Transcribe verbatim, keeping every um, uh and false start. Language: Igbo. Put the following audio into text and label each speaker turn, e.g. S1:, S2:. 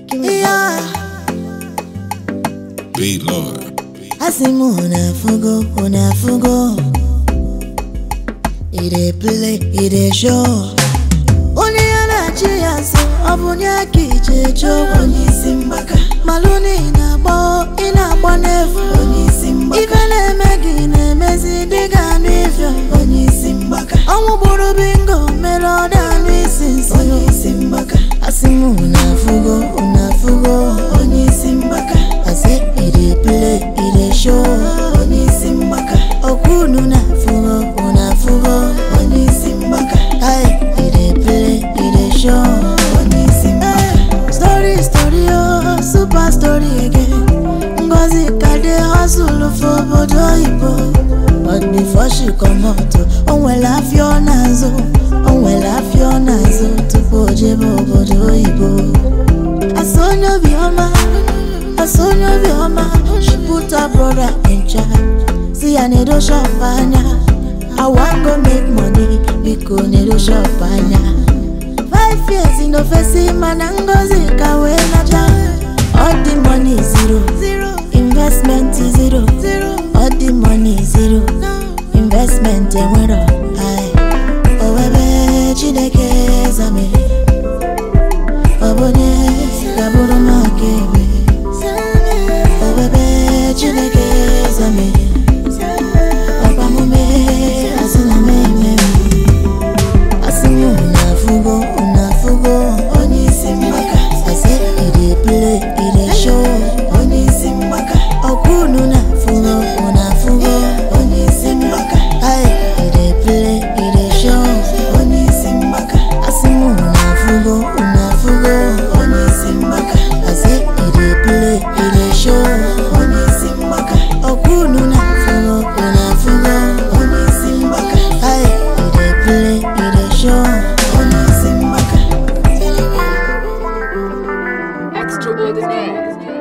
S1: Give me yeah.
S2: Beat Lord.
S1: Asimu unafugo, unafugo. Ide play, ide show. Oni anachia so, abunya kichecho. Oni simbaka. Maluni na bo, ina bonefu. Oni simbaka. Ikale megi ne mezi diga nifyo. Oni simbaka. Omu buru bingo, meloda nuisinso. Oni simbaka. Asimu unafugo, unafugo. Oni simbaka. Ase ide play, ide show. Oni simbaka. Okunu nafugo, unafugo. Oni simbaka. Hey, ide play, ide show. Oni simbaka. Story, story, oh, super story again. Ngozi kade hustle for bodo ibo. But before she come out, on well laugh your nazo, on well laugh your nazo. To bojebo bodo ibo. I saw no bioma, I saw no bioma. She put her brother in charge. See I need a shop I want go make money because need a shop Five years in the face man Ngozi kawe na down. All the money is zero, zero. Investment is zero, zero. All the money is zero, no. Investment and went up. Aye. Oh baby, Chineke zame. Obone, kaburo makebe. Oh baby, Chineke zame. Opa mume, asina meme. Asimu unafugo, unafugo. Oni simbaka. Ase ide play, ide show. Oni simbaka. Okunu nafugo, unafugo. Oni simbaka. Ay, ide play, ide show. Oni simbaka. Asimu unafugo, unafugo. Oni simbaka. Ase ide play, ide show. Oni simbaka. Okunu nafugo, unafugo. Oni simbaka. Ay, ide play, ide show. Oni simbaka.
S3: Extraordinaire.